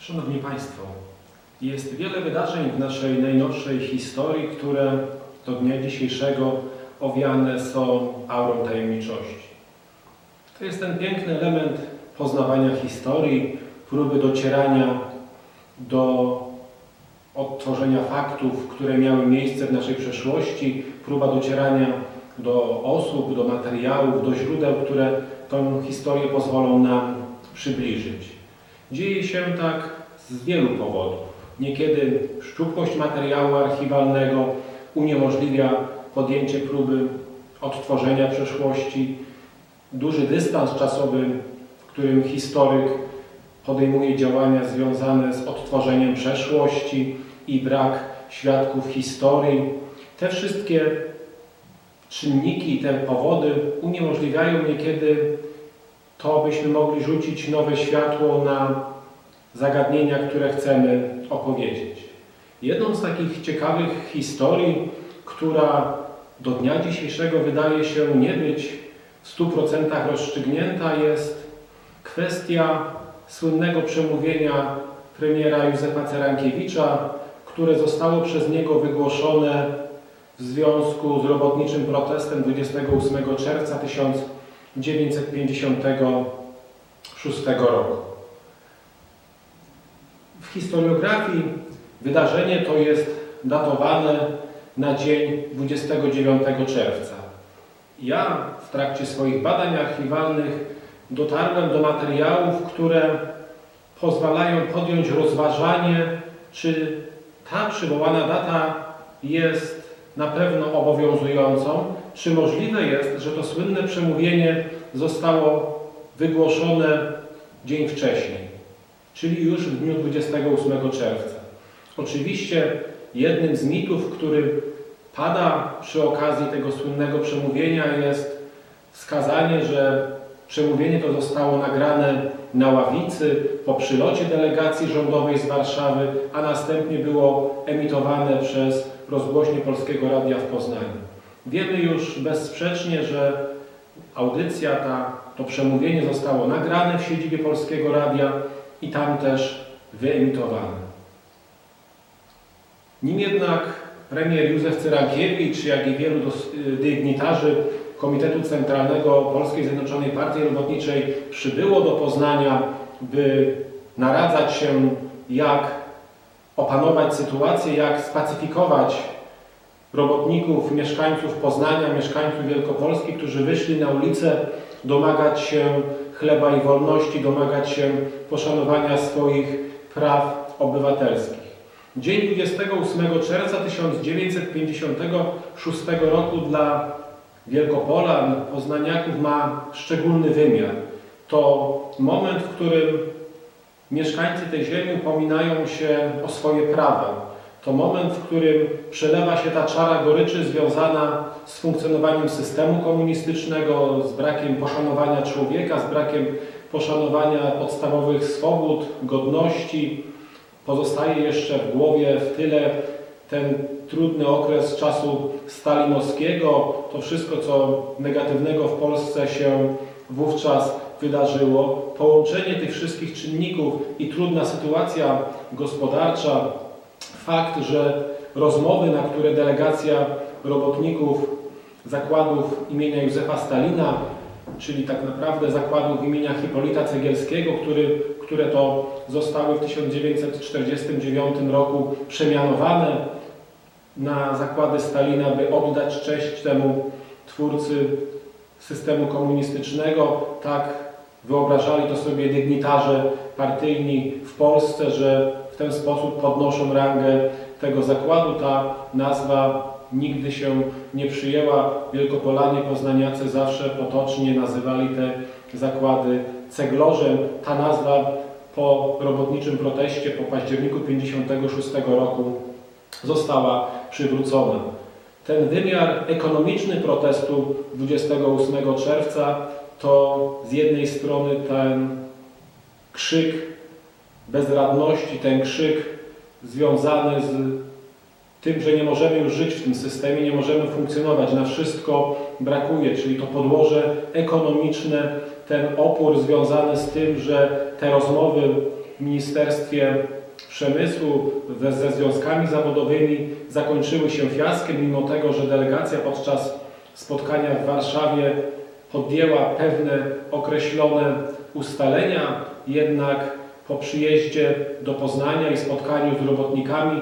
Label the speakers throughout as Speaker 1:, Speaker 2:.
Speaker 1: Szanowni Państwo, jest wiele wydarzeń w naszej najnowszej historii, które do dnia dzisiejszego owiane są aurą tajemniczości. To jest ten piękny element poznawania historii, próby docierania do odtworzenia faktów, które miały miejsce w naszej przeszłości, próba docierania do osób, do materiałów, do źródeł, które tę historię pozwolą nam przybliżyć. Dzieje się tak z wielu powodów. Niekiedy szczupłość materiału archiwalnego uniemożliwia podjęcie próby odtworzenia przeszłości. Duży dystans czasowy, w którym historyk podejmuje działania związane z odtworzeniem przeszłości i brak świadków historii. Te wszystkie czynniki, te powody uniemożliwiają niekiedy to, byśmy mogli rzucić nowe światło na zagadnienia, które chcemy opowiedzieć. Jedną z takich ciekawych historii, która do dnia dzisiejszego wydaje się nie być w 100% rozstrzygnięta, jest kwestia słynnego przemówienia premiera Józefa Cyrankiewicza, które zostało przez niego wygłoszone w związku z robotniczym protestem 28 czerwca 1956 roku. W historiografii wydarzenie to jest datowane na dzień 29 czerwca. Ja w trakcie swoich badań archiwalnych dotarłem do materiałów, które pozwalają podjąć rozważanie, czy ta przywołana data jest na pewno obowiązującą, czy możliwe jest, że to słynne przemówienie zostało wygłoszone dzień wcześniej, czyli już w dniu 28 czerwca. Oczywiście jednym z mitów, który pada przy okazji tego słynnego przemówienia, jest wskazanie, że przemówienie to zostało nagrane na ławicy po przylocie delegacji rządowej z Warszawy, a następnie było emitowane przez rozgłośnię Polskiego Radia w Poznaniu. Wiemy już bezsprzecznie, że audycja to przemówienie zostało nagrane w siedzibie Polskiego Radia i tam też wyemitowane. Nim jednak premier Józef Cyrankiewicz, jak i wielu dygnitarzy Komitetu Centralnego Polskiej Zjednoczonej Partii Robotniczej przybyło do Poznania, by naradzać się, jak opanować sytuację, jak spacyfikować robotników, mieszkańców Poznania, mieszkańców Wielkopolski, którzy wyszli na ulicę domagać się chleba i wolności, domagać się poszanowania swoich praw obywatelskich. Dzień 28 czerwca 1956 roku dla Wielkopolan, poznaniaków ma szczególny wymiar. To moment, w którym mieszkańcy tej ziemi upominają się o swoje prawa. To moment, w którym przelewa się ta czara goryczy związana z funkcjonowaniem systemu komunistycznego, z brakiem poszanowania człowieka, z brakiem poszanowania podstawowych swobód, godności. Pozostaje jeszcze w głowie, w tyle ten trudny okres czasu stalinowskiego, to wszystko, co negatywnego w Polsce się wówczas wydarzyło. Połączenie tych wszystkich czynników i trudna sytuacja gospodarcza, fakt, że rozmowy, na które delegacja robotników zakładów imienia Józefa Stalina, czyli tak naprawdę zakładów imienia Hipolita Cegielskiego, które to zostały w 1949 roku przemianowane na zakłady Stalina, by oddać cześć temu twórcy systemu komunistycznego. Tak wyobrażali to sobie dygnitarze partyjni w Polsce, że w ten sposób podnoszą rangę tego zakładu. Ta nazwa nigdy się nie przyjęła. Wielkopolanie, poznaniacy zawsze potocznie nazywali te zakłady ceglorzem. Ta nazwa po robotniczym proteście, po październiku 1956 roku została przywrócona. Ten wymiar ekonomiczny protestu 28 czerwca to z jednej strony ten krzyk bezradności, ten krzyk związany z tym, że nie możemy już żyć w tym systemie, nie możemy funkcjonować, na wszystko brakuje, czyli to podłoże ekonomiczne, ten opór związany z tym, że te rozmowy w Ministerstwie Przemysłu ze związkami zawodowymi zakończyły się fiaskiem, mimo tego, że delegacja podczas spotkania w Warszawie podjęła pewne określone ustalenia, jednak po przyjeździe do Poznania i spotkaniu z robotnikami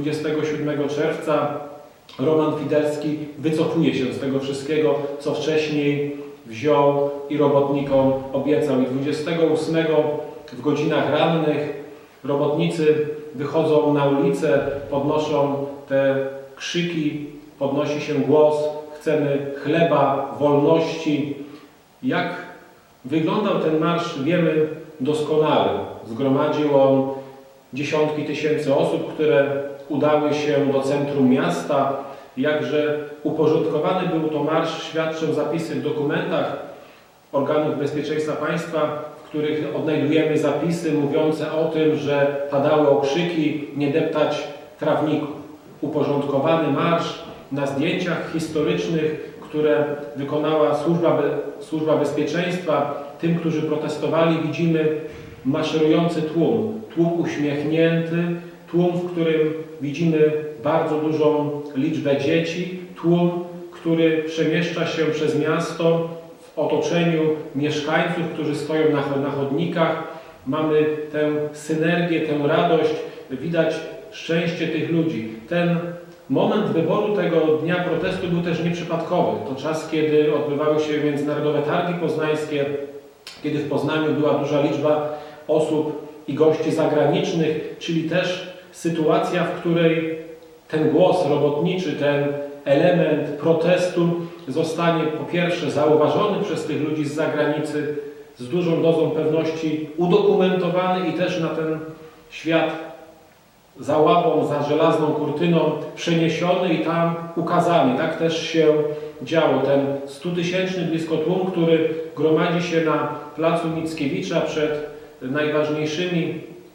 Speaker 1: 27 czerwca Roman Fidelski wycofuje się z tego wszystkiego, co wcześniej wziął i robotnikom obiecał. I 28 w godzinach rannych robotnicy wychodzą na ulicę, podnoszą te krzyki, podnosi się głos: chcemy chleba, wolności. Jak wyglądał ten marsz, wiemy doskonale. Zgromadził on dziesiątki tysięcy osób, które udały się do centrum miasta. Jakże uporządkowany był to marsz, świadczą zapisy w dokumentach organów bezpieczeństwa państwa, w których odnajdujemy zapisy mówiące o tym, że padały okrzyki: nie deptać trawników. Uporządkowany marsz. Na zdjęciach historycznych, które wykonała Służba Bezpieczeństwa, tym, którzy protestowali, widzimy maszerujący tłum. Tłum uśmiechnięty, tłum, w którym widzimy bardzo dużą liczbę dzieci, tłum, który przemieszcza się przez miasto w otoczeniu mieszkańców, którzy stoją na chodnikach. Mamy tę synergię, tę radość, widać szczęście tych ludzi. Ten moment wyboru tego dnia protestu był też nieprzypadkowy. To czas, kiedy odbywały się Międzynarodowe Targi Poznańskie, kiedy w Poznaniu była duża liczba osób i gości zagranicznych, czyli też sytuacja, w której ten głos robotniczy, ten element protestu zostanie po pierwsze zauważony przez tych ludzi z zagranicy, z dużą dozą pewności udokumentowany i też na ten świat za ławą, za żelazną kurtyną przeniesiony i tam ukazany. Tak też się działo. Ten 100-tysięczny blisko tłum, który gromadzi się na placu Mickiewicza przed najważniejszymi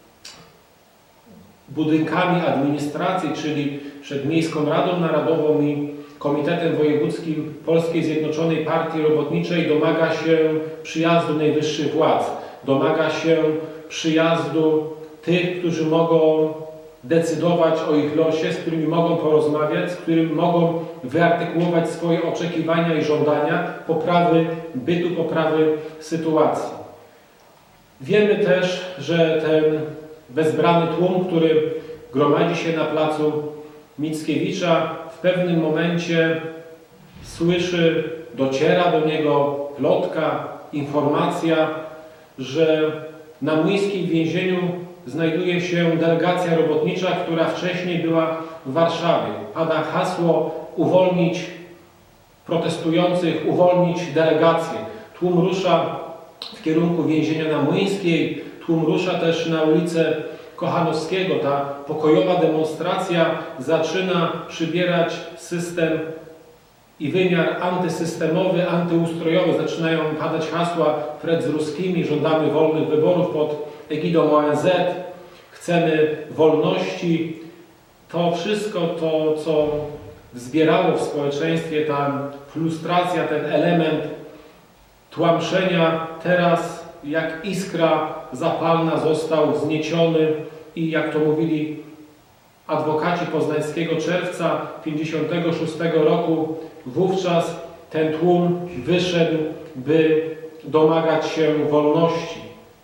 Speaker 1: budynkami administracji, czyli przed Miejską Radą Narodową i Komitetem Wojewódzkim Polskiej Zjednoczonej Partii Robotniczej, domaga się przyjazdu najwyższych władz. Domaga się przyjazdu tych, którzy mogą decydować o ich losie, z którymi mogą porozmawiać, z którymi mogą wyartykułować swoje oczekiwania i żądania poprawy bytu, poprawy sytuacji. Wiemy też, że ten wezbrany tłum, który gromadzi się na placu Mickiewicza, w pewnym momencie słyszy, dociera do niego plotka, informacja, że na młyńskim więzieniu znajduje się delegacja robotnicza, która wcześniej była w Warszawie. Pada hasło: uwolnić protestujących, uwolnić delegację. Tłum rusza w kierunku więzienia na Młyńskiej, tłum rusza też na ulicę Kochanowskiego. Ta pokojowa demonstracja zaczyna przybierać system i wymiar antysystemowy, antyustrojowy. Zaczynają padać hasła Fred z ruskimi: żądamy wolnych wyborów pod egidą ONZ, chcemy wolności. To wszystko, to co wzbierało w społeczeństwie, ta frustracja, ten element tłamszenia, teraz jak iskra zapalna został wznieciony i, jak to mówili adwokaci poznańskiego czerwca 1956 roku, wówczas ten tłum wyszedł, by domagać się wolności.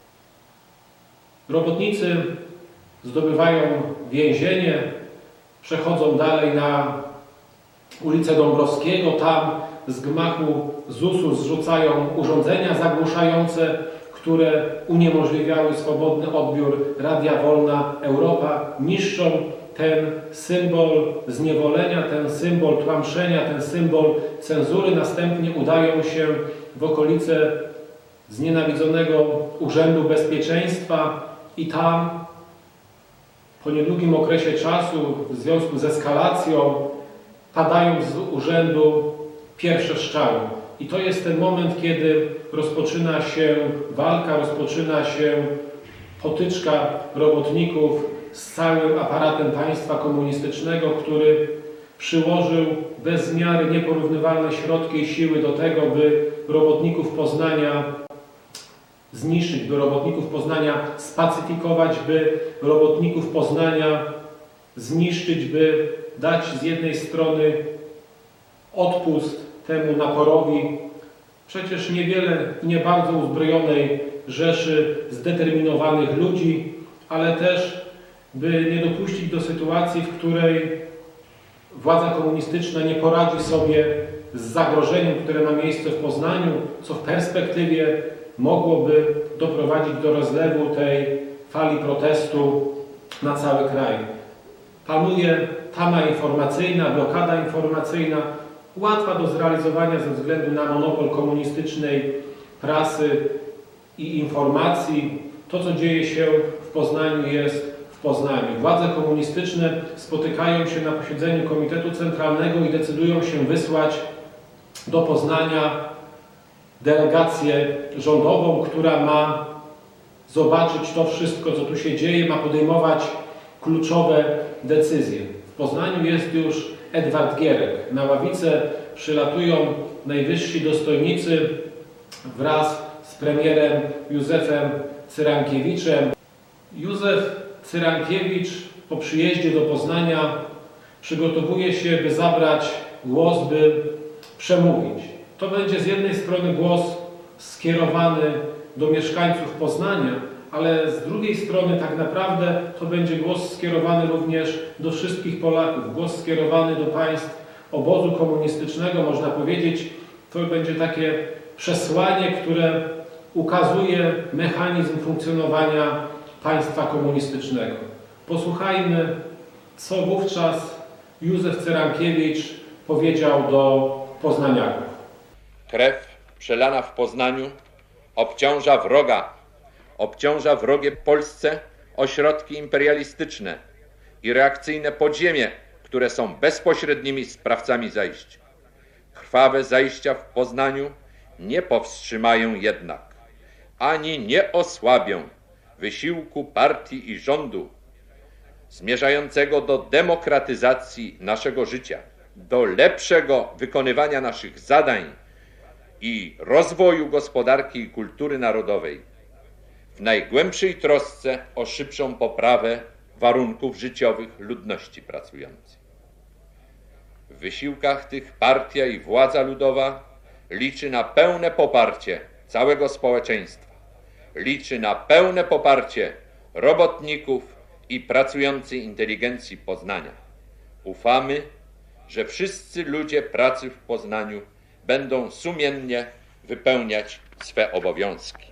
Speaker 1: Robotnicy zdobywają więzienie, przechodzą dalej na ulicę Dąbrowskiego, tam z gmachu ZUS-u zrzucają urządzenia zagłuszające, które uniemożliwiały swobodny odbiór Radia Wolna Europa, niszczą ten symbol zniewolenia, ten symbol tłamszenia, ten symbol cenzury. Następnie udają się w okolice znienawidzonego Urzędu Bezpieczeństwa i tam po niedługim okresie czasu, w związku z eskalacją, padają z urzędu pierwsze strzały. I to jest ten moment, kiedy rozpoczyna się walka, rozpoczyna się potyczka robotników z całym aparatem państwa komunistycznego, który przyłożył bez miary nieporównywalne środki i siły do tego, by robotników Poznania zniszczyć, by robotników Poznania spacyfikować, by robotników Poznania zniszczyć, by dać z jednej strony odpust temu naporowi przecież niewiele i nie bardzo uzbrojonej rzeszy zdeterminowanych ludzi, ale też by nie dopuścić do sytuacji, w której władza komunistyczna nie poradzi sobie z zagrożeniem, które ma miejsce w Poznaniu, co w perspektywie mogłoby doprowadzić do rozlewu tej fali protestu na cały kraj. Panuje tama informacyjna, blokada informacyjna, łatwa do zrealizowania ze względu na monopol komunistycznej prasy i informacji. To, co dzieje się w Poznaniu, jest w Poznaniu. Władze komunistyczne spotykają się na posiedzeniu Komitetu Centralnego i decydują się wysłać do Poznania delegację rządową, która ma zobaczyć to wszystko, co tu się dzieje, ma podejmować kluczowe decyzje. W Poznaniu jest już Edward Gierek. Na ławicę przylatują najwyżsi dostojnicy wraz z premierem Józefem Cyrankiewiczem. Józef Cyrankiewicz po przyjeździe do Poznania przygotowuje się, by zabrać głos, by przemówić. To będzie z jednej strony głos skierowany do mieszkańców Poznania, ale z drugiej strony tak naprawdę to będzie głos skierowany również do wszystkich Polaków. Głos skierowany do państw obozu komunistycznego, można powiedzieć, to będzie takie przesłanie, które ukazuje mechanizm funkcjonowania państwa komunistycznego. Posłuchajmy, co wówczas Józef Cyrankiewicz powiedział do poznaniaków.
Speaker 2: Krew przelana w Poznaniu obciąża wrogie Polsce ośrodki imperialistyczne i reakcyjne podziemie, które są bezpośrednimi sprawcami zajść. Krwawe zajścia w Poznaniu nie powstrzymają jednak, ani nie osłabią wysiłku partii i rządu zmierzającego do demokratyzacji naszego życia, do lepszego wykonywania naszych zadań i rozwoju gospodarki i kultury narodowej, w najgłębszej trosce o szybszą poprawę warunków życiowych ludności pracującej. W wysiłkach tych partia i władza ludowa liczy na pełne poparcie całego społeczeństwa, liczy na pełne poparcie robotników i pracującej inteligencji Poznania. Ufamy, że wszyscy ludzie pracy w Poznaniu będą sumiennie wypełniać swe obowiązki.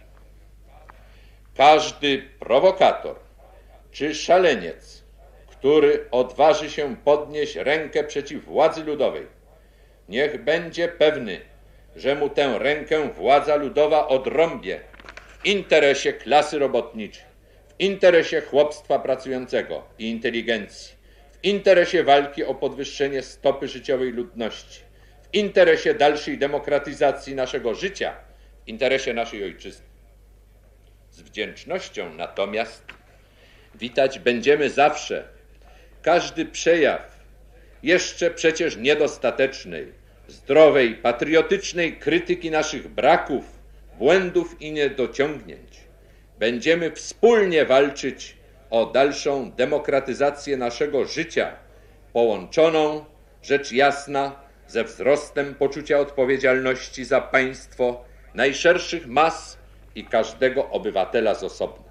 Speaker 2: Każdy prowokator czy szaleniec, który odważy się podnieść rękę przeciw władzy ludowej, niech będzie pewny, że mu tę rękę władza ludowa odrąbie w interesie klasy robotniczej, w interesie chłopstwa pracującego i inteligencji, w interesie walki o podwyższenie stopy życiowej ludności, w interesie dalszej demokratyzacji naszego życia, w interesie naszej ojczyzny. Z wdzięcznością natomiast witać będziemy zawsze każdy przejaw jeszcze przecież niedostatecznej, zdrowej, patriotycznej krytyki naszych braków, błędów i niedociągnięć. Będziemy wspólnie walczyć o dalszą demokratyzację naszego życia, połączoną, rzecz jasna, ze wzrostem poczucia odpowiedzialności za państwo najszerszych mas i każdego obywatela z osobna.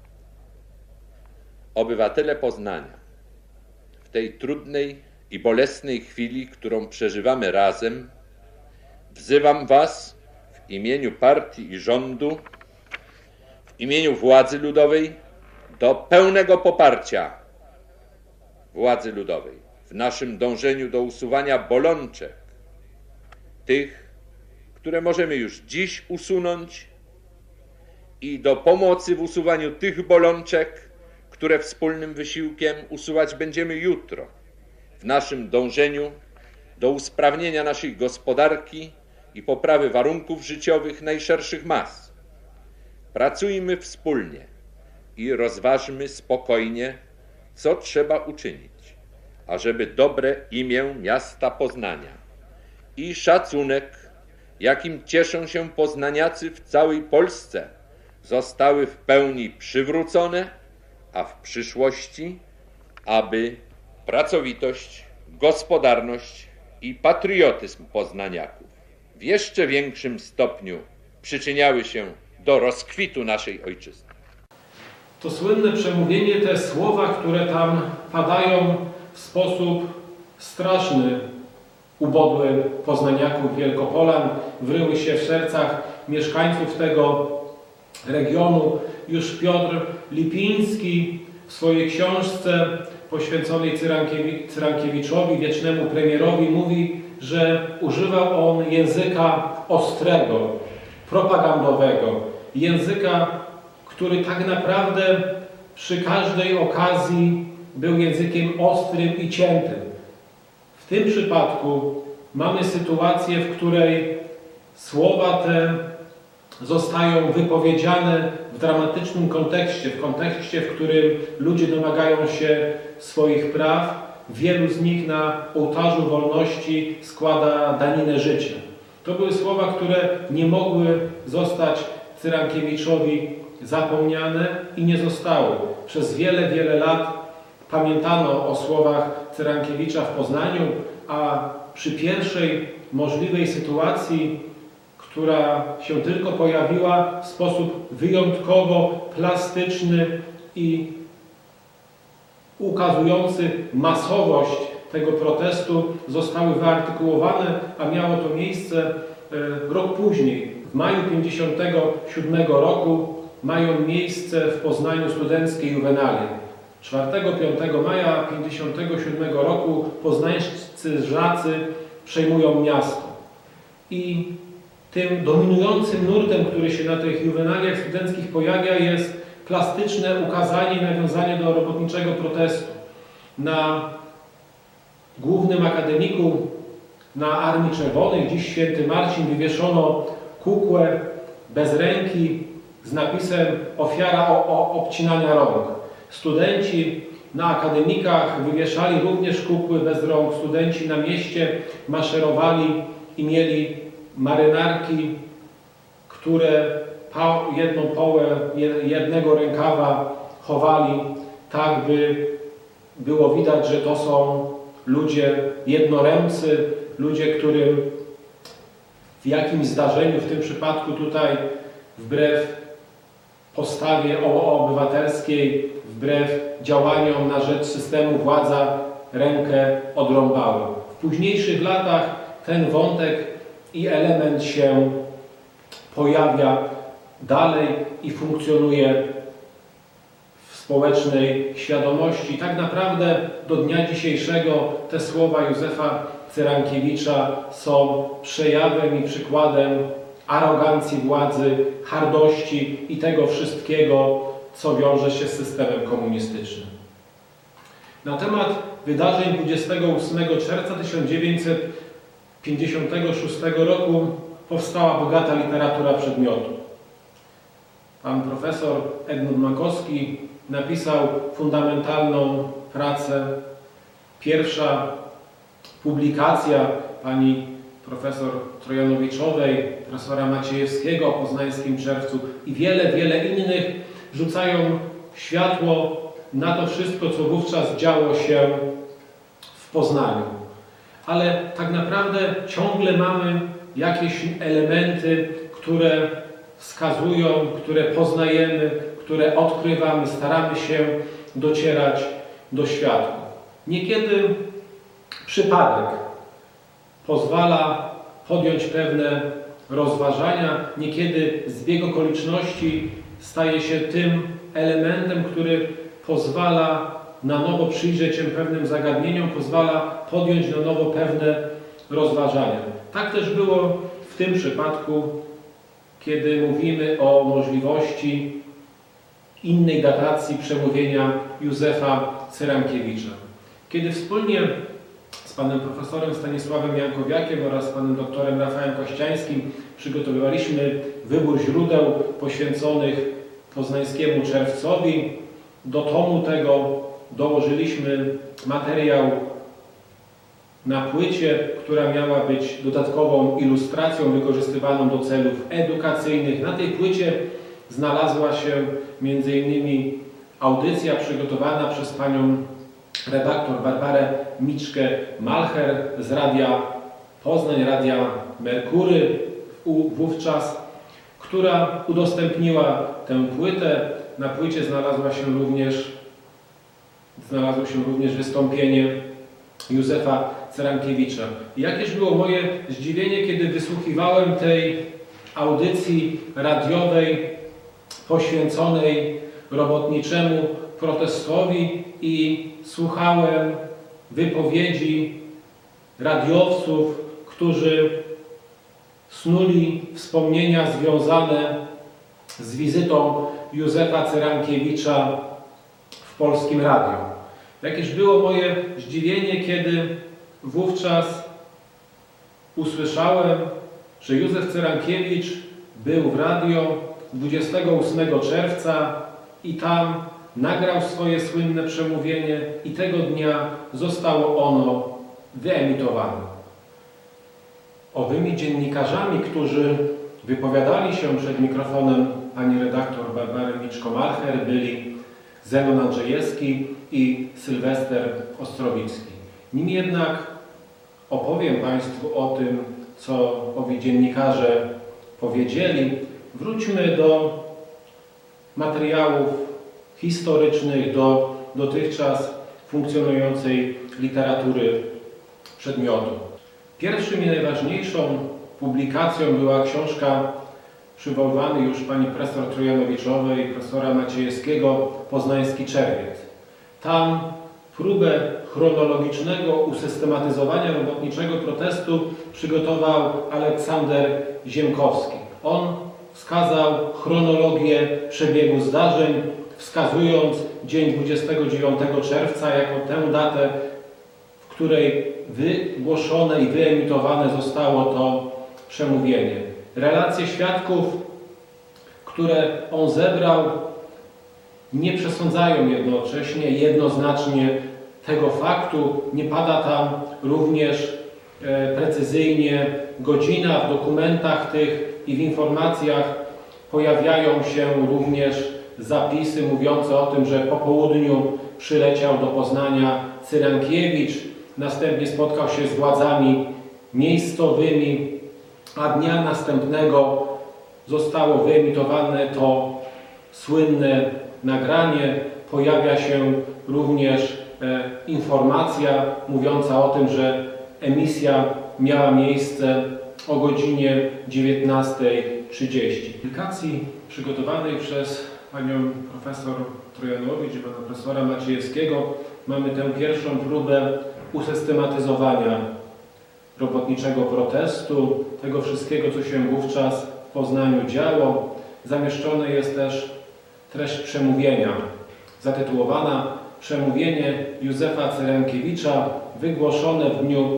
Speaker 2: Obywatele Poznania, w tej trudnej i bolesnej chwili, którą przeżywamy razem, wzywam was w imieniu partii i rządu, w imieniu władzy ludowej do pełnego poparcia władzy ludowej w naszym dążeniu do usuwania bolączek, tych, które możemy już dziś usunąć, i do pomocy w usuwaniu tych bolączek, które wspólnym wysiłkiem usuwać będziemy jutro, w naszym dążeniu do usprawnienia naszej gospodarki i poprawy warunków życiowych najszerszych mas. Pracujmy wspólnie i rozważmy spokojnie, co trzeba uczynić, ażeby dobre imię miasta Poznania i szacunek, jakim cieszą się poznaniacy w całej Polsce, zostały w pełni przywrócone, a w przyszłości, aby pracowitość, gospodarność i patriotyzm poznaniaków w jeszcze większym stopniu przyczyniały się do rozkwitu naszej ojczyzny.
Speaker 1: To słynne przemówienie, te słowa, które tam padają w sposób straszny ubodły poznaniaków Wielkopolan, wryły się w sercach mieszkańców tego regionu. Już Piotr Lipiński w swojej książce poświęconej Cyrankiewiczowi, wiecznemu premierowi, mówi, że używał on języka ostrego, propagandowego, języka, który tak naprawdę przy każdej okazji był językiem ostrym i ciętym. W tym przypadku mamy sytuację, w której słowa te zostają wypowiedziane w dramatycznym kontekście, w kontekście, w którym ludzie domagają się swoich praw. Wielu z nich na ołtarzu wolności składa daninę życia. To były słowa, które nie mogły zostać Cyrankiewiczowi zapomniane i nie zostały. Przez wiele, wiele lat pamiętano o słowach Cyrankiewicza w Poznaniu, a przy pierwszej możliwej sytuacji, która się tylko pojawiła, w sposób wyjątkowo plastyczny i ukazujący masowość tego protestu, zostały wyartykułowane, a miało to miejsce rok później. W maju 1957 roku mają miejsce w Poznaniu studenckie juwenalie. 4-5 maja 1957 roku poznańscy żacy przejmują miasto. I tym dominującym nurtem, który się na tych juwenaliach studenckich pojawia, jest plastyczne ukazanie i nawiązanie do robotniczego protestu. Na głównym akademiku na Armii Czerwonej, dziś Święty Marcin, wywieszono kukłę bez ręki z napisem ofiara obcinania rąk. Studenci na akademikach wywieszali również kukły bez rąk. Studenci na mieście maszerowali i mieli marynarki, które jedną połę jednego rękawa chowali, tak by było widać, że to są ludzie jednoręcy, ludzie, którym w jakimś zdarzeniu, w tym przypadku tutaj wbrew postawie obywatelskiej, wbrew działaniom na rzecz systemu władza rękę odrąbała. W późniejszych latach ten wątek i element się pojawia dalej i funkcjonuje w społecznej świadomości. Tak naprawdę do dnia dzisiejszego te słowa Józefa Cyrankiewicza są przejawem i przykładem arogancji władzy, hardości i tego wszystkiego, co wiąże się z systemem komunistycznym. Na temat wydarzeń 28 czerwca 1956 roku powstała bogata literatura przedmiotu. Pan profesor Edmund Makowski napisał fundamentalną pracę. Pierwsza publikacja pani profesor Trojanowiczowej, profesora Maciejewskiego o poznańskim czerwcu i wiele, wiele innych rzucają światło na to wszystko, co wówczas działo się w Poznaniu. Ale tak naprawdę ciągle mamy jakieś elementy, które wskazują, które poznajemy, które odkrywamy, staramy się docierać do światła. Niekiedy przypadek pozwala podjąć pewne rozważania, niekiedy zbieg okoliczności staje się tym elementem, który pozwala na nowo przyjrzeć się pewnym zagadnieniom, pozwala podjąć na nowo pewne rozważania. Tak też było w tym przypadku, kiedy mówimy o możliwości innej datacji przemówienia Józefa Cyrankiewicza. Kiedy wspólnie z panem profesorem Stanisławem Jankowiakiem oraz panem doktorem Rafałem Kościańskim przygotowywaliśmy wybór źródeł poświęconych poznańskiemu czerwcowi, do tomu tego dołożyliśmy materiał na płycie, która miała być dodatkową ilustracją wykorzystywaną do celów edukacyjnych. Na tej płycie znalazła się m.in. audycja przygotowana przez panią redaktor Barbarę Miczkę-Malcher z Radia Poznań, Radia Merkury wówczas, która udostępniła tę płytę. Na płycie znalazło się również wystąpienie Józefa Cyrankiewicza. I jakież było moje zdziwienie, kiedy wysłuchiwałem tej audycji radiowej poświęconej robotniczemu protestowi i słuchałem wypowiedzi radiowców, którzy snuli wspomnienia związane z wizytą Józefa Cyrankiewicza w Polskim Radiu. Jakież było moje zdziwienie, kiedy wówczas usłyszałem, że Józef Cyrankiewicz był w radio 28 czerwca i tam nagrał swoje słynne przemówienie i tego dnia zostało ono wyemitowane. Owymi dziennikarzami, którzy wypowiadali się przed mikrofonem pani redaktor Barbary Miczko-Malcher, byli Zenon Andrzejewski i Sylwester Ostrowicki. Nim jednak opowiem Państwu o tym, co owi dziennikarze powiedzieli, wróćmy do materiałów historycznych, do dotychczas funkcjonującej literatury przedmiotu. Pierwszym i najważniejszą publikacją była książka przywoływanej już pani profesor Trojanowiczowej i profesora Maciejewskiego Poznański Czerwiec. Tam próbę chronologicznego usystematyzowania robotniczego protestu przygotował Aleksander Ziemkowski. On wskazał chronologię przebiegu zdarzeń, wskazując dzień 29 czerwca jako tę datę, w której wygłoszone i wyemitowane zostało to przemówienie. Relacje świadków, które on zebrał, nie przesądzają jednoznacznie tego faktu. Nie pada tam również precyzyjnie godzina. W dokumentach tych i w informacjach pojawiają się również zapisy mówiące o tym, że po południu przyleciał do Poznania Cyrankiewicz, następnie spotkał się z władzami miejscowymi, a dnia następnego zostało wyemitowane to słynne nagranie. Pojawia się również informacja mówiąca o tym, że emisja miała miejsce o godzinie 19:30. W publikacji przygotowanej przez panią profesor Trojanowicz i pana profesora Maciejewskiego mamy tę pierwszą próbę usystematyzowania robotniczego protestu, tego wszystkiego, co się wówczas w Poznaniu działo. Zamieszczone jest też treść przemówienia, zatytułowana Przemówienie Józefa Cyrankiewicza, wygłoszone w dniu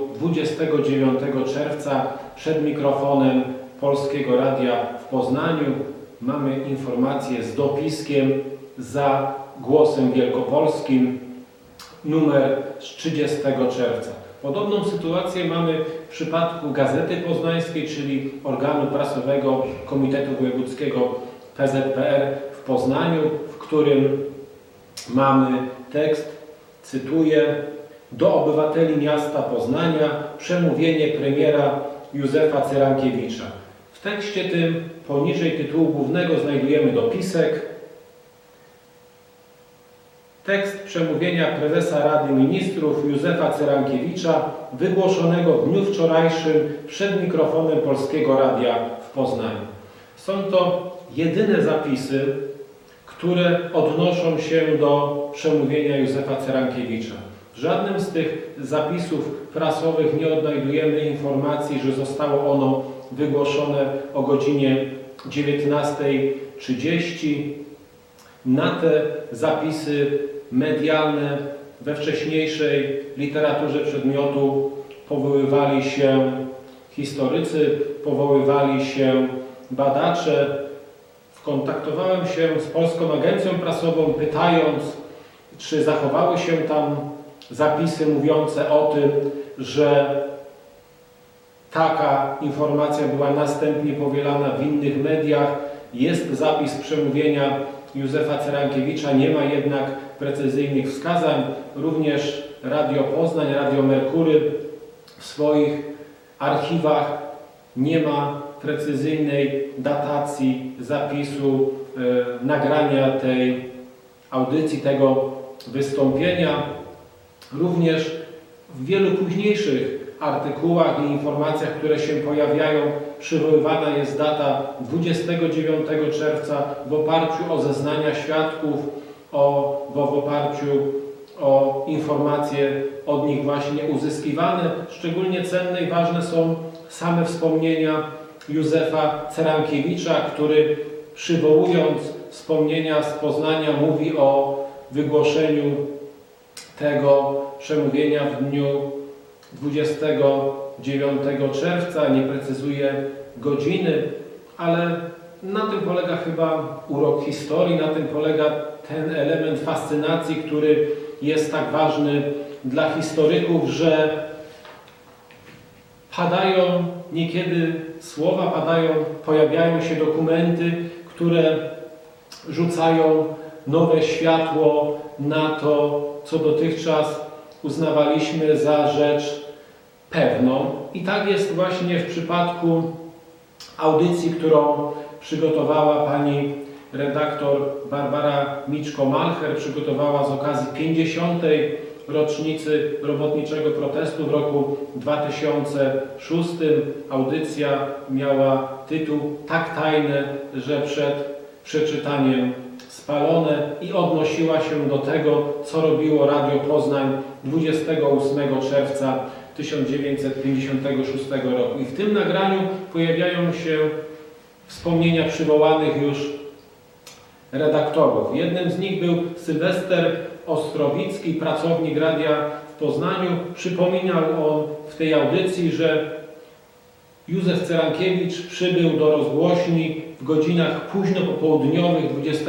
Speaker 1: 29 czerwca przed mikrofonem Polskiego Radia w Poznaniu. Mamy informację z dopiskiem za Głosem Wielkopolskim, numer z 30 czerwca. Podobną sytuację mamy w przypadku Gazety Poznańskiej, czyli organu prasowego Komitetu Wojewódzkiego PZPR w Poznaniu, w którym mamy tekst, cytuję: do obywateli miasta Poznania przemówienie premiera Józefa Cyrankiewicza. W tekście tym poniżej tytułu głównego znajdujemy dopisek. Tekst przemówienia prezesa Rady Ministrów Józefa Cyrankiewicza wygłoszonego w dniu wczorajszym przed mikrofonem Polskiego Radia w Poznaniu. Są to jedyne zapisy, które odnoszą się do przemówienia Józefa Cyrankiewicza. W żadnym z tych zapisów prasowych nie odnajdujemy informacji, że zostało ono wygłoszone o godzinie 19:30. Na te zapisy medialne we wcześniejszej literaturze przedmiotu powoływali się historycy, powoływali się badacze. Kontaktowałem się z Polską Agencją Prasową, pytając, czy zachowały się tam zapisy mówiące o tym, że taka informacja była następnie powielana w innych mediach. jest zapis przemówienia Józefa Cyrankiewicza, nie ma jednak precyzyjnych wskazań. Również Radio Poznań, Radio Merkury w swoich archiwach nie ma precyzyjnej datacji zapisu nagrania tej audycji, tego wystąpienia. Również w wielu późniejszych artykułach i informacjach, które się pojawiają, przywoływana jest data 29 czerwca w oparciu o zeznania świadków, w oparciu o informacje od nich właśnie uzyskiwane. Szczególnie cenne i ważne są same wspomnienia Józefa Cyrankiewicza, który, przywołując wspomnienia z Poznania, mówi o wygłoszeniu tego przemówienia w dniu 29 czerwca, nie precyzuje godziny, ale na tym polega chyba urok historii, na tym polega ten element fascynacji, który jest tak ważny dla historyków, że padają niekiedy słowa, pojawiają się dokumenty, które rzucają nowe światło na to, co dotychczas uznawaliśmy za rzecz pewną. I tak jest właśnie w przypadku audycji, którą przygotowała pani redaktor Barbara Miczko-Malcher, przygotowała z okazji 50. rocznicy robotniczego protestu w roku 2006. Audycja miała tytuł "Tak tajne, że przed przeczytaniem spalone" i odnosiła się do tego, co robiło Radio Poznań 28 czerwca 1956 roku. I w tym nagraniu pojawiają się wspomnienia przywołanych już redaktorów. Jednym z nich był Sylwester Ostrowicki, pracownik radia w Poznaniu. Przypominał on w tej audycji, że Józef Cyrankiewicz przybył do rozgłośni w godzinach późno popołudniowych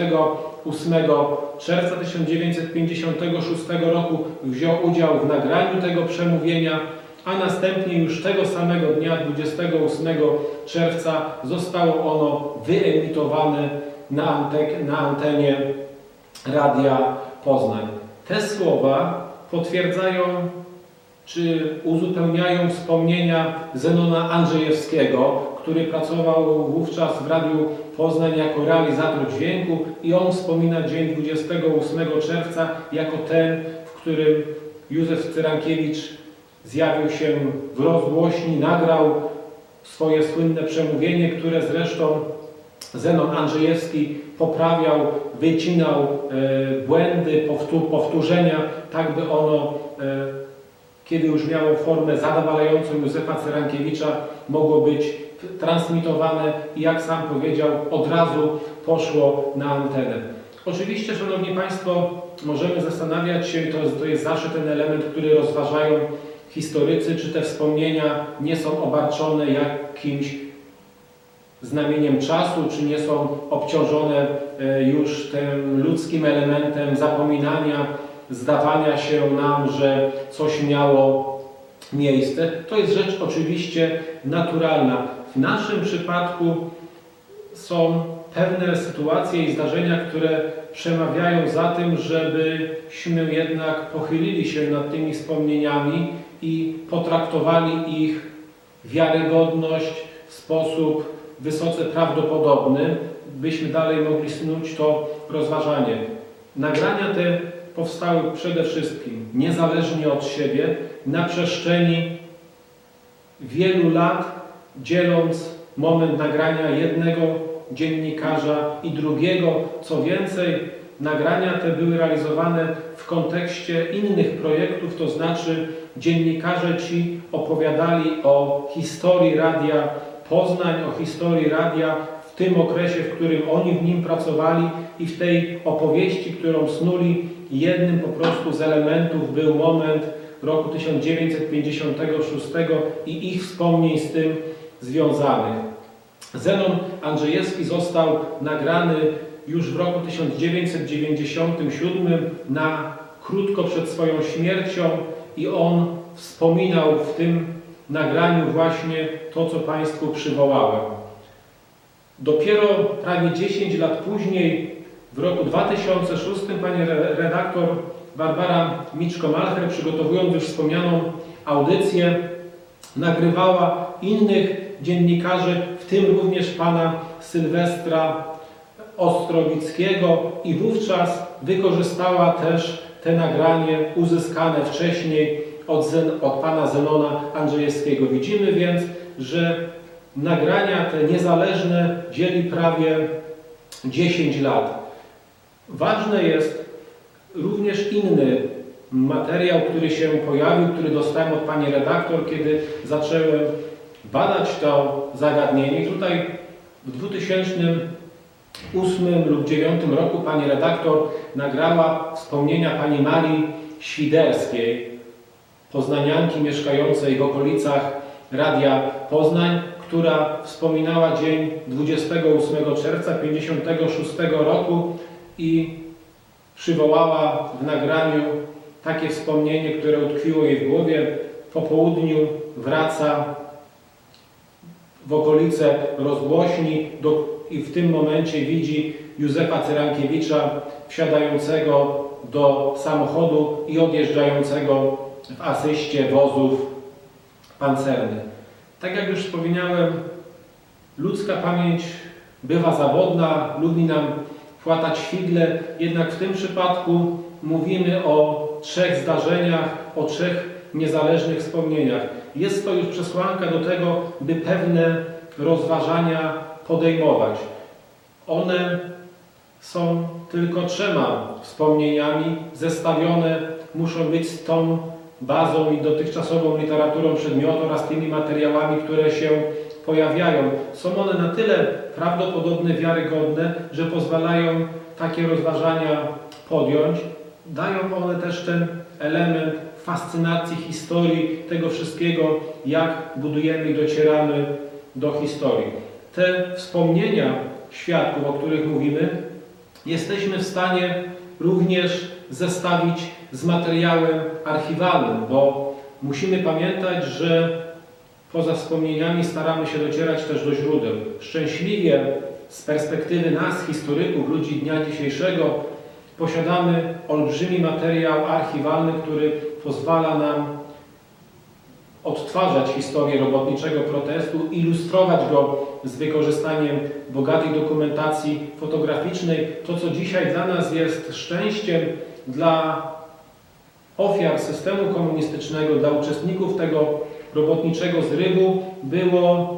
Speaker 1: 28 czerwca 1956 roku. Wziął udział w nagraniu tego przemówienia, a następnie już tego samego dnia, 28 czerwca, zostało ono wyemitowane na antenie Radia Poznań. Te słowa potwierdzają czy uzupełniają wspomnienia Zenona Andrzejewskiego, który pracował wówczas w Radiu Poznań jako realizator dźwięku, i on wspomina dzień 28 czerwca jako ten, w którym Józef Cyrankiewicz zjawił się w rozgłośni, nagrał swoje słynne przemówienie, które zresztą Zenon Andrzejewski poprawiał, wycinał błędy, powtórzenia, tak by ono, kiedy już miało formę zadowalającą Józefa Cyrankiewicza, mogło być transmitowane i, jak sam powiedział, od razu poszło na antenę. Oczywiście, Szanowni Państwo, możemy zastanawiać się, to jest zawsze ten element, który rozważają historycy, czy te wspomnienia nie są obarczone jakimś znamieniem czasu, czy nie są obciążone już tym ludzkim elementem zapominania, zdawania się nam, że coś miało miejsce. To jest rzecz oczywiście naturalna. W naszym przypadku są pewne sytuacje i zdarzenia, które przemawiają za tym, żebyśmy jednak pochylili się nad tymi wspomnieniami i potraktowali ich wiarygodność w sposób wysoce prawdopodobny, byśmy dalej mogli snuć to rozważanie. Nagrania te powstały przede wszystkim niezależnie od siebie na przestrzeni wielu lat, dzieląc moment nagrania jednego dziennikarza i drugiego. Co więcej, nagrania te były realizowane w kontekście innych projektów, to znaczy dziennikarze ci opowiadali o historii Radia Poznań, o historii radia w tym okresie, w którym oni w nim pracowali, i w tej opowieści, którą snuli, jednym po prostu z elementów był moment roku 1956 i ich wspomnień z tym związanych. Zenon Andrzejewski został nagrany już w roku 1997, krótko przed swoją śmiercią, i on wspominał w tym nagraniu właśnie to, co Państwu przywołałem. Dopiero prawie 10 lat później, w roku 2006, pani redaktor Barbara Miczko-Malcher, przygotowując już wspomnianą audycję, nagrywała innych dziennikarzy, w tym również pana Sylwestra Ostrowickiego, i wówczas wykorzystała też te nagranie uzyskane wcześniej od pana Zenona Andrzejewskiego. Widzimy więc, że nagrania te niezależne dzieli prawie 10 lat. Ważne jest również inny materiał, który się pojawił, który dostałem od pani redaktor, kiedy zacząłem badać to zagadnienie. I tutaj w 2008 lub 2009 roku pani redaktor nagrała wspomnienia pani Marii Świderskiej, poznanianki mieszkającej w okolicach Radia Poznań, która wspominała dzień 28 czerwca 1956 roku i przywołała w nagraniu takie wspomnienie, które utkwiło jej w głowie. Po południu wraca w okolice rozgłośni i w tym momencie widzi Józefa Cyrankiewicza wsiadającego do samochodu i odjeżdżającego w asyście wozów pancernych. Tak jak już wspomniałem, ludzka pamięć bywa zawodna, lubi nam płatać fidle, jednak w tym przypadku mówimy o 3 zdarzeniach, o 3 niezależnych wspomnieniach. Jest to już przesłanka do tego, by pewne rozważania podejmować. One są tylko 3 wspomnieniami, zestawione muszą być z tą bazą i dotychczasową literaturą przedmiotu oraz tymi materiałami, które się pojawiają. Są one na tyle prawdopodobne, wiarygodne, że pozwalają takie rozważania podjąć. Dają one też ten element fascynacji historii, tego wszystkiego, jak budujemy i docieramy do historii. Te wspomnienia świadków, o których mówimy, jesteśmy w stanie również zestawić z materiałem archiwalnym, bo musimy pamiętać, że poza wspomnieniami staramy się docierać też do źródeł. Szczęśliwie z perspektywy nas, historyków, ludzi dnia dzisiejszego, posiadamy olbrzymi materiał archiwalny, który pozwala nam odtwarzać historię robotniczego protestu, ilustrować go z wykorzystaniem bogatej dokumentacji fotograficznej. To, co dzisiaj dla nas jest szczęściem, dla ofiar systemu komunistycznego, dla uczestników tego robotniczego zrywu, było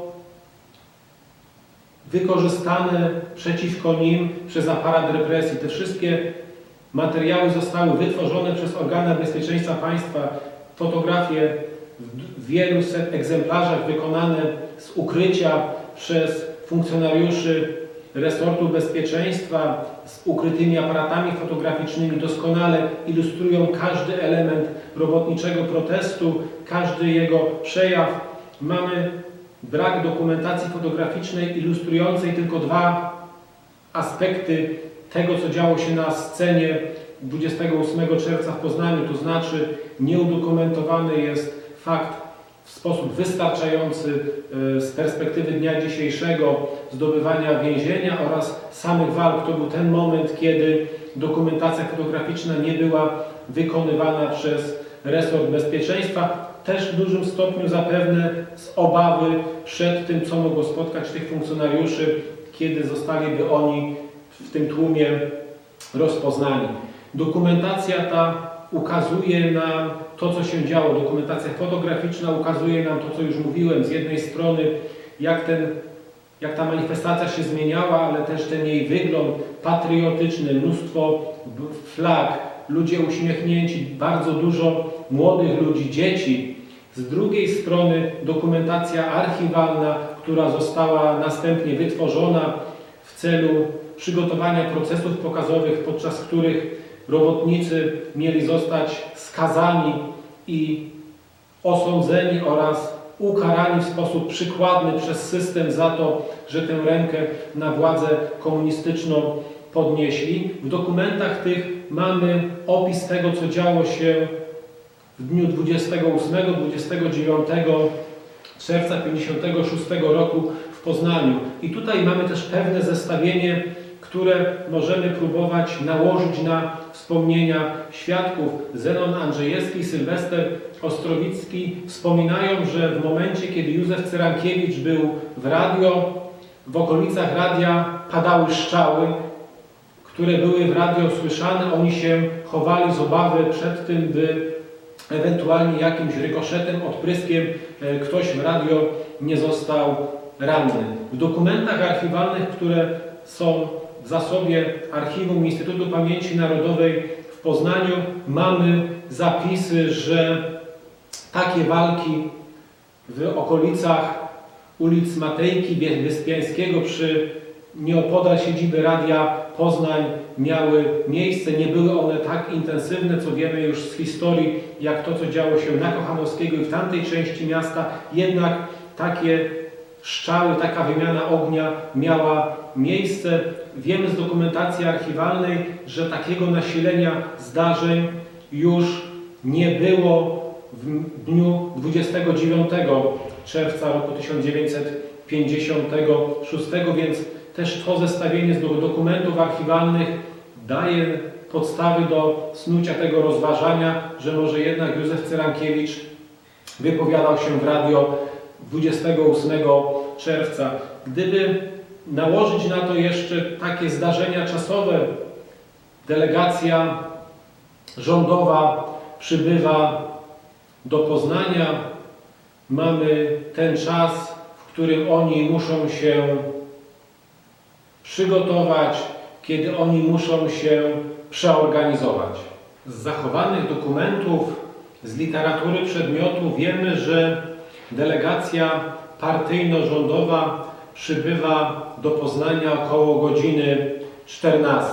Speaker 1: wykorzystane przeciwko nim przez aparat represji. Te wszystkie materiały zostały wytworzone przez organy bezpieczeństwa państwa. Fotografie w wielu set egzemplarzach wykonane z ukrycia przez funkcjonariuszy resortu bezpieczeństwa z ukrytymi aparatami fotograficznymi doskonale ilustrują każdy element robotniczego protestu, każdy jego przejaw. Mamy brak dokumentacji fotograficznej ilustrującej tylko 2 aspekty tego, co działo się na scenie 28 czerwca w Poznaniu, to znaczy nieudokumentowany jest fakt w sposób wystarczający z perspektywy dnia dzisiejszego zdobywania więzienia oraz samych walk. To był ten moment, kiedy dokumentacja fotograficzna nie była wykonywana przez resort bezpieczeństwa. Też w dużym stopniu zapewne z obawy przed tym, co mogło spotkać tych funkcjonariuszy, kiedy zostaliby oni w tym tłumie rozpoznani. Dokumentacja ta ukazuje nam to, co się działo. Dokumentacja fotograficzna ukazuje nam to, co już mówiłem. Z jednej strony, jak ta manifestacja się zmieniała, ale też ten jej wygląd patriotyczny, mnóstwo flag, ludzie uśmiechnięci, bardzo dużo młodych ludzi, dzieci. Z drugiej strony dokumentacja archiwalna, która została następnie wytworzona w celu przygotowania procesów pokazowych, podczas których robotnicy mieli zostać skazani i osądzeni oraz ukarani w sposób przykładny przez system za to, że tę rękę na władzę komunistyczną podnieśli. W dokumentach tych mamy opis tego, co działo się w dniu 28-29 czerwca 1956 roku w Poznaniu. I tutaj mamy też pewne zestawienie, które możemy próbować nałożyć na wspomnienia świadków. Zenon Andrzejewski, Sylwester Ostrowicki wspominają, że w momencie, kiedy Józef Cyrankiewicz był w radio, w okolicach radia padały strzały, które były w radio słyszane. Oni się chowali z obawy przed tym, by ewentualnie jakimś rykoszetem, odpryskiem ktoś w radio nie został ranny. W dokumentach archiwalnych, które są w zasobie Archiwum Instytutu Pamięci Narodowej w Poznaniu, mamy zapisy, że takie walki w okolicach ulic Matejki, Wyspiańskiego nieopodal siedziby Radia Poznań miały miejsce. Nie były one tak intensywne, co wiemy już z historii, jak to, co działo się na Kochanowskiego i w tamtej części miasta. Jednak takie strzały, taka wymiana ognia miała miejsce. Wiemy z dokumentacji archiwalnej, że takiego nasilenia zdarzeń już nie było w dniu 29 czerwca roku 1956, więc też to zestawienie z dokumentów archiwalnych daje podstawy do snucia tego rozważania, że może jednak Józef Cyrankiewicz wypowiadał się w radio 28 czerwca. Gdyby nałożyć na to jeszcze takie zdarzenia czasowe, delegacja rządowa przybywa do Poznania, mamy ten czas, w którym oni muszą się przygotować, kiedy oni muszą się przeorganizować. Z zachowanych dokumentów, z literatury przedmiotu wiemy, że delegacja partyjno-rządowa przybywa do Poznania około godziny 14.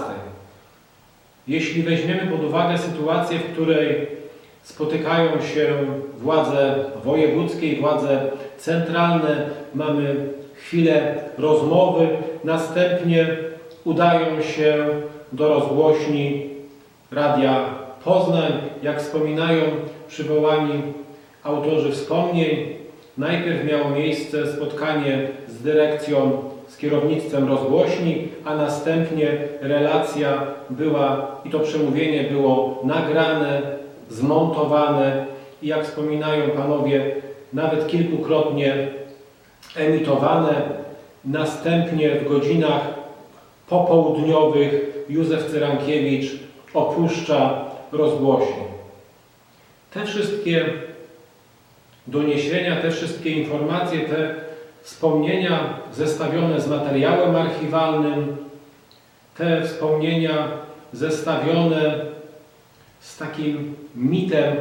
Speaker 1: Jeśli weźmiemy pod uwagę sytuację, w której spotykają się władze wojewódzkie i władze centralne, mamy chwilę rozmowy, następnie udają się do rozgłośni Radia Poznań. Jak wspominają przywołani autorzy wspomnień, najpierw miało miejsce spotkanie z dyrekcją, z kierownictwem rozgłośni, a następnie relacja była i to przemówienie było nagrane, zmontowane i jak wspominają panowie, nawet kilkukrotnie emitowane. Następnie w godzinach popołudniowych Józef Cyrankiewicz opuszcza rozgłośnię. Te wszystkie doniesienia, te wszystkie informacje, te wspomnienia zestawione z materiałem archiwalnym, te wspomnienia zestawione z takim mitem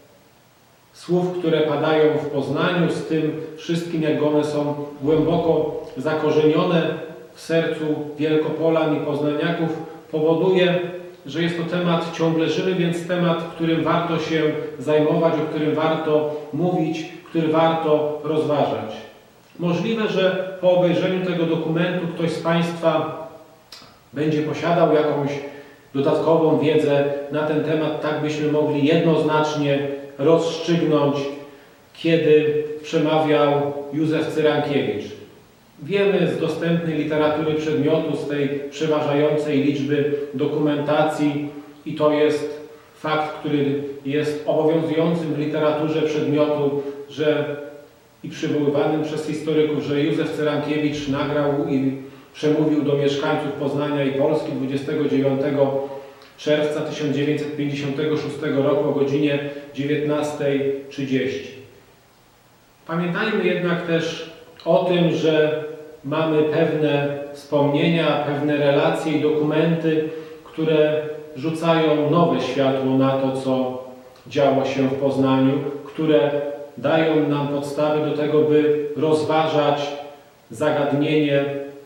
Speaker 1: słów, które padają w Poznaniu, z tym wszystkim, jak one są głęboko zakorzenione w sercu Wielkopolan i poznaniaków, powoduje, że jest to temat ciągle żywy, więc temat, którym warto się zajmować, o którym warto mówić, który warto rozważać. Możliwe, że po obejrzeniu tego dokumentu ktoś z Państwa będzie posiadał jakąś dodatkową wiedzę na ten temat, tak byśmy mogli jednoznacznie rozstrzygnąć, kiedy przemawiał Józef Cyrankiewicz. Wiemy z dostępnej literatury przedmiotu, z tej przeważającej liczby dokumentacji i to jest fakt, który jest obowiązującym w literaturze przedmiotu, że i przywoływanym przez historyków, że Józef Cyrankiewicz nagrał i przemówił do mieszkańców Poznania i Polski 29 czerwca 1956 roku o godzinie 19:30. Pamiętajmy jednak też o tym, że mamy pewne wspomnienia, pewne relacje i dokumenty, które rzucają nowe światło na to, co działo się w Poznaniu, które dają nam podstawy do tego, by rozważać zagadnienie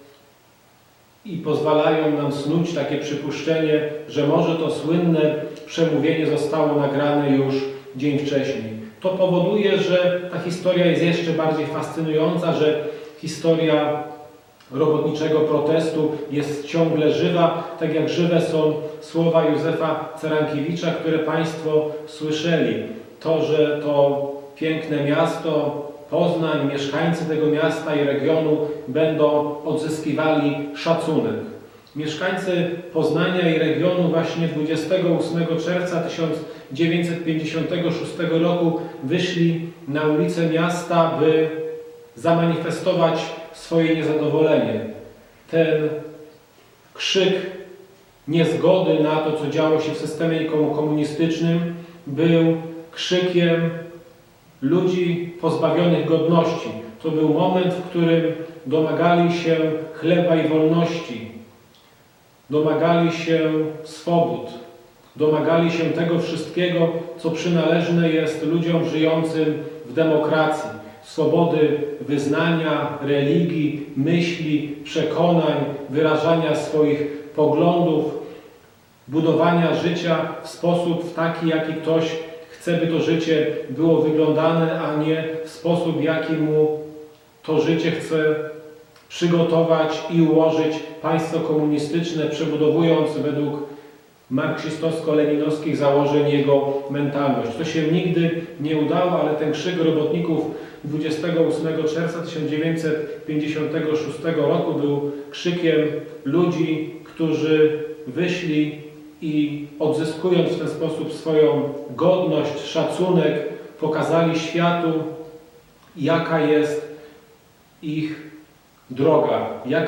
Speaker 1: i pozwalają nam snuć takie przypuszczenie, że może to słynne przemówienie zostało nagrane już dzień wcześniej. To powoduje, że ta historia jest jeszcze bardziej fascynująca, że historia robotniczego protestu jest ciągle żywa, tak jak żywe są słowa Józefa Cyrankiewicza, które Państwo słyszeli. To, że to piękne miasto Poznań, mieszkańcy tego miasta i regionu będą odzyskiwali szacunek. Mieszkańcy Poznania i regionu właśnie 28 czerwca 1956 roku wyszli na ulice miasta, by zamanifestować swoje niezadowolenie. Ten krzyk niezgody na to, co działo się w systemie komunistycznym, był krzykiem ludzi pozbawionych godności. To był moment, w którym domagali się chleba i wolności, domagali się swobód, domagali się tego wszystkiego, co przynależne jest ludziom żyjącym w demokracji. Swobody wyznania, religii, myśli, przekonań, wyrażania swoich poglądów, budowania życia w sposób taki, jaki ktoś chce, by to życie było wyglądane, a nie w sposób, jaki mu to życie chce przygotować i ułożyć państwo komunistyczne, przebudowując według marksistowsko-leninowskich założeń jego mentalność. To się nigdy nie udało, ale ten krzyk robotników 28 czerwca 1956 roku był krzykiem ludzi, którzy wyszli i odzyskując w ten sposób swoją godność, szacunek, pokazali światu, jaka jest ich droga,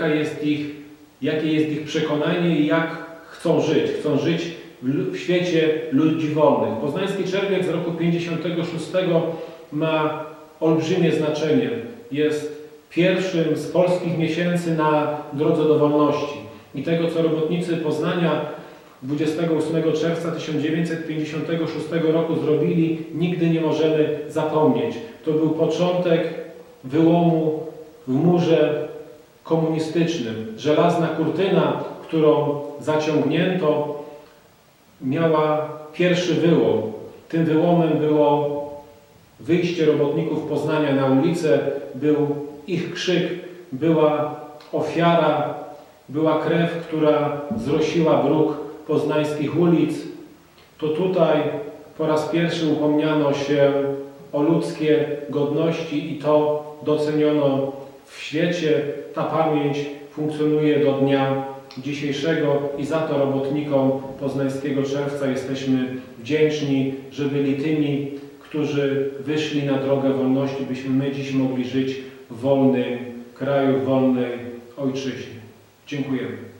Speaker 1: jakie jest ich przekonanie i jak chcą żyć. Chcą żyć w świecie ludzi wolnych. Poznański Czerwiec z roku 1956 ma olbrzymie znaczenie. Jest pierwszym z polskich miesięcy na drodze do wolności. I tego, co robotnicy Poznania 28 czerwca 1956 roku zrobili, nigdy nie możemy zapomnieć. To był początek wyłomu w murze komunistycznym. Żelazna kurtyna, którą zaciągnięto, miała pierwszy wyłom. Tym wyłomem było wyjście robotników Poznania na ulicę, był ich krzyk, była ofiara, była krew, która zrosiła bruk poznańskich ulic. To tutaj po raz pierwszy upomniano się o ludzkie godności i to doceniono w świecie. Ta pamięć funkcjonuje do dnia dzisiejszego i za to robotnikom Poznańskiego Czerwca jesteśmy wdzięczni, że byli tymi, którzy wyszli na drogę wolności, byśmy my dziś mogli żyć w wolnym kraju, w wolnej ojczyźnie. Dziękujemy.